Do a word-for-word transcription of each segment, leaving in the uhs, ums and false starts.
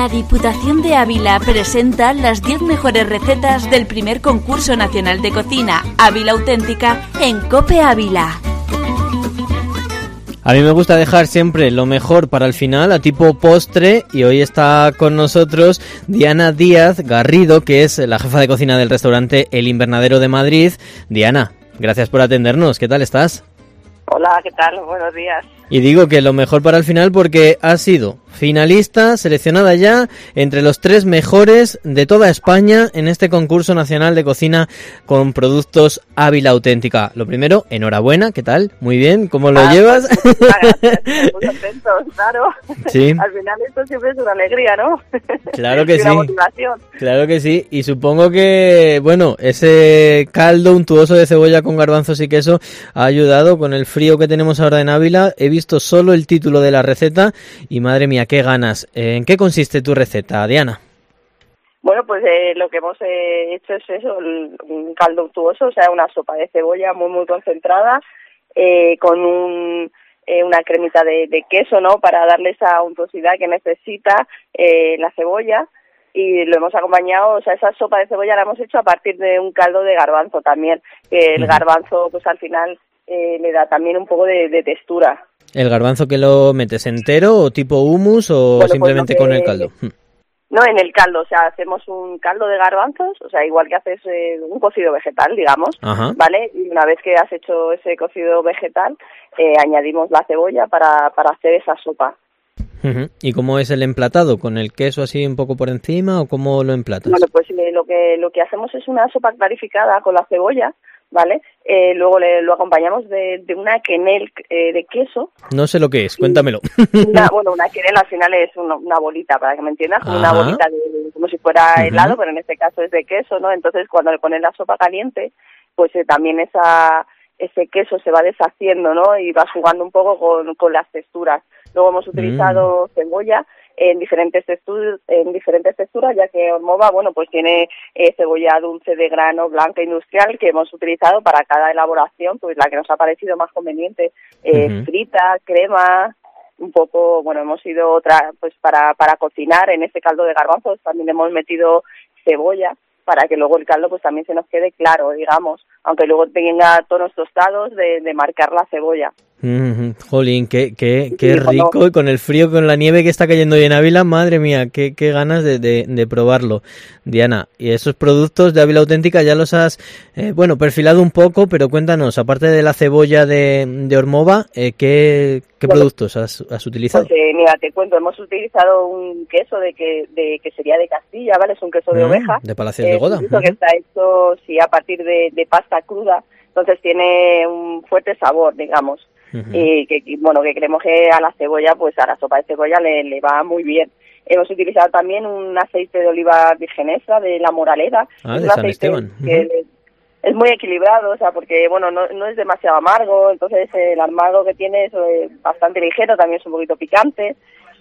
Diputación de Ávila presenta las diez mejores recetas del primer concurso nacional de cocina Ávila Auténtica en COPE Ávila. A mí me gusta dejar siempre lo mejor para el final, a tipo postre, y hoy está con nosotros Diana Díaz Garrido, que es la jefa de cocina del restaurante El Invernadero de Madrid. Diana, gracias por atendernos, ¿qué tal estás? Hola, ¿qué tal? Buenos días. Y digo que lo mejor para el final porque has sido finalista, seleccionada ya entre los tres mejores de toda España en este concurso nacional de cocina con productos Ávila Auténtica. Lo primero, enhorabuena, ¿qué tal? Muy bien, ¿cómo lo ah, llevas? Pues, gracias, muy contentos, claro. Sí. Al final esto siempre es una alegría, ¿no? Claro que y sí. Una motivación. Claro que sí, y supongo que, bueno, ese caldo untuoso de cebolla con garbanzos y queso ha ayudado con el frío que tenemos ahora en Ávila. He visto solo el título de la receta y madre mía, qué ganas. ¿En qué consiste tu receta, Diana? Bueno, pues eh, lo que hemos eh, hecho es eso, el, un caldo untuoso, o sea, una sopa de cebolla muy, muy concentrada, eh, con un, eh, una cremita de, de queso, ¿no?, para darle esa untuosidad que necesita eh, la cebolla, y lo hemos acompañado, o sea, esa sopa de cebolla la hemos hecho a partir de un caldo de garbanzo también, que el garbanzo, pues al final, eh, le da también un poco de, de textura. ¿El garbanzo que lo metes entero o tipo hummus o bueno, simplemente pues que, con el caldo? No, en el caldo, o sea, hacemos un caldo de garbanzos, o sea, igual que haces eh, un cocido vegetal, digamos, Ajá. ¿vale? Y una vez que has hecho ese cocido vegetal, eh, añadimos la cebolla para, para hacer esa sopa. Uh-huh. ¿Y cómo es el emplatado? ¿Con el queso así un poco por encima o cómo lo emplatas? Bueno, pues eh, lo que lo que hacemos es una sopa clarificada con la cebolla, ¿vale? Eh, luego le, lo acompañamos de, de una quenelle eh, de queso. No sé lo que es, cuéntamelo. Una, bueno, una quenelle al final es una, una bolita, para que me entiendas, como una bolita de, como si fuera uh-huh. helado, pero en este caso es de queso, ¿no? Entonces cuando le pones la sopa caliente, pues eh, también esa ese queso se va deshaciendo, ¿no? Y va jugando un poco con, con las texturas. Luego hemos utilizado mm. cebolla en diferentes texturas, en diferentes texturas, ya que Ormova, bueno, pues tiene eh, cebolla dulce de grano, blanca industrial, que hemos utilizado para cada elaboración, pues la que nos ha parecido más conveniente, eh, uh-huh. frita, crema, un poco, bueno, hemos ido otra, pues para para cocinar en este caldo de garbanzos también hemos metido cebolla, para que luego el caldo pues también se nos quede claro, digamos, aunque luego tenga tonos tostados de, de marcar la cebolla. Mm-hmm. Jolín, qué, qué, qué sí, rico, bueno. Y con el frío, con la nieve que está cayendo hoy en Ávila, madre mía, qué, qué ganas de, de, de probarlo. Diana, y esos productos de Ávila Auténtica ya los has, eh, bueno, perfilado un poco, pero cuéntanos, aparte de la cebolla de, de Ormova, eh, ¿qué, qué bueno, productos has, has utilizado? Pues eh, mira, te cuento, hemos utilizado un queso de que, de que sería de Castilla, ¿vale? Es un queso de mm, oveja. De Palacios eh, de Goda. Un queso uh-huh. que está hecho, sí, a partir de, de pasta cruda, entonces tiene un fuerte sabor, digamos. Uh-huh. Y que, bueno, que creemos que a la cebolla, pues a la sopa de cebolla le, le va muy bien. Hemos utilizado también un aceite de oliva virgen extra de La Moraleda. Ah, es de un San Esteban. Que uh-huh. es muy equilibrado, o sea, porque, bueno, no, no es demasiado amargo, entonces el amargo que tiene es eh, bastante ligero, también es un poquito picante.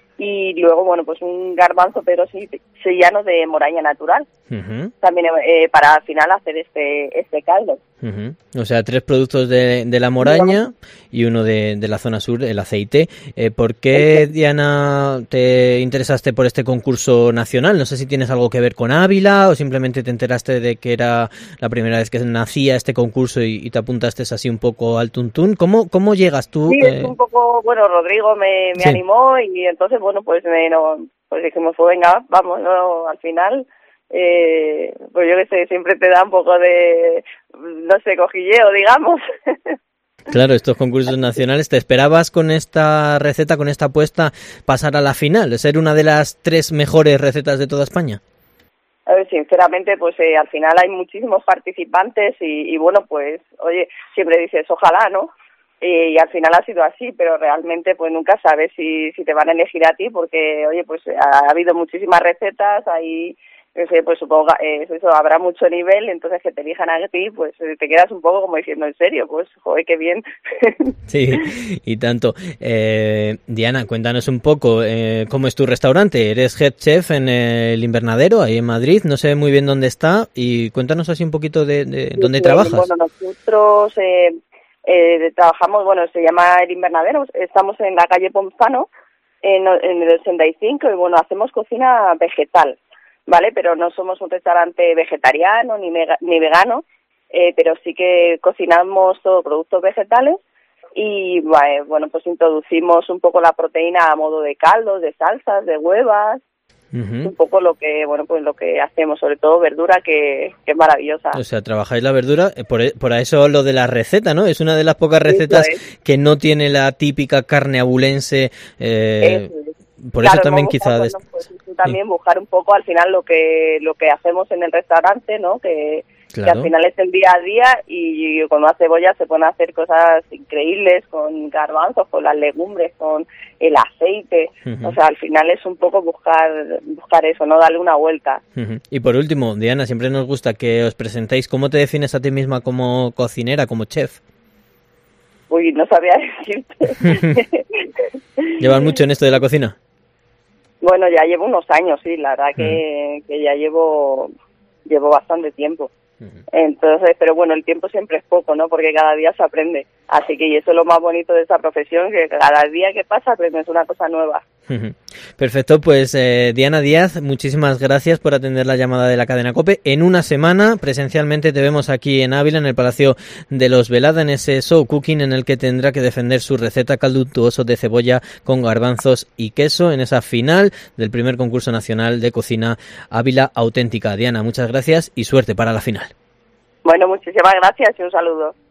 Y luego, bueno, pues un garbanzo, pero sí, sevillano de moraña natural. Uh-huh. También eh, para al final hacer este este caldo. Uh-huh. O sea, tres productos de, de la moraña y uno de, de la zona sur, el aceite. Eh, ¿Por qué, Diana, te interesaste por este concurso nacional? No sé si tienes algo que ver con Ávila o simplemente te enteraste de que era la primera vez que nacía este concurso y, y te apuntaste así un poco al tuntún. ¿Cómo, cómo llegas tú? Sí, es un poco, bueno, Rodrigo me, me sí. animó y entonces, bueno, pues me no, pues dijimos, pues venga, vamos, no, al final... Eh, pues yo que sé, siempre te da un poco de, no sé, cojilleo, digamos. Claro, estos concursos nacionales, ¿te esperabas con esta receta, con esta apuesta, pasar a la final, ser una de las tres mejores recetas de toda España? A ver, sinceramente, pues eh, al final hay muchísimos participantes y, y bueno, pues, oye, siempre dices, ojalá, ¿no? Y, y al final ha sido así, pero realmente pues nunca sabes si, si te van a elegir a ti porque, oye, pues ha, ha habido muchísimas recetas, hay... pues supongo eh, eso habrá mucho nivel, entonces que te elijan a ti, pues te quedas un poco como diciendo, en serio, pues joder, qué bien. Sí, y tanto. Eh, Diana, cuéntanos un poco, eh, ¿cómo es tu restaurante? Eres head chef en el Invernadero, ahí en Madrid, no sé muy bien dónde está, y cuéntanos así un poquito de, de dónde sí, trabajas. Bueno, nosotros eh, eh, trabajamos, bueno, se llama el Invernadero, estamos en la calle Ponzano, en, en el ochenta y cinco y bueno, hacemos cocina vegetal, ¿vale? Pero no somos un restaurante vegetariano ni, mega, ni vegano, eh, pero sí que cocinamos todo productos vegetales y bueno, pues introducimos un poco la proteína a modo de caldos, de salsas, de huevas. Uh-huh. Un poco lo que, bueno, pues lo que hacemos, sobre todo verdura, que, que es maravillosa. O sea, trabajáis la verdura, por, por eso lo de la receta, ¿no? Es una de las pocas recetas es. que no tiene la típica carne abulense. Eh, por claro, eso también quizá... Bueno, pues, también sí. buscar un poco al final lo que lo que hacemos en el restaurante, ¿no? Que... Claro. Que al final es el día a día y con más cebolla se pueden hacer cosas increíbles con garbanzos, con las legumbres, con el aceite. Uh-huh. O sea, al final es un poco buscar buscar eso, no darle una vuelta. Uh-huh. Y por último, Diana, siempre nos gusta que os presentéis. ¿Cómo te defines a ti misma como cocinera, como chef? Uy, no sabía decirte. ¿Llevan mucho en esto de la cocina? Bueno, ya llevo unos años, sí, la verdad que, uh-huh. que ya llevo llevo bastante tiempo. Entonces, pero bueno, el tiempo siempre es poco, ¿no? Porque cada día se aprende. Así que y eso es lo más bonito de esta profesión, que cada día que pasa aprendes una cosa nueva. Perfecto, pues eh, Diana Díaz, muchísimas gracias por atender la llamada de la cadena COPE. En una semana, presencialmente, te vemos aquí en Ávila, en el Palacio de los Velada, en ese show cooking en el que tendrá que defender su receta caldutuoso de cebolla con garbanzos y queso, en esa final del primer concurso nacional de cocina Ávila Auténtica. Diana, muchas gracias y suerte para la final. Bueno, muchísimas gracias y un saludo.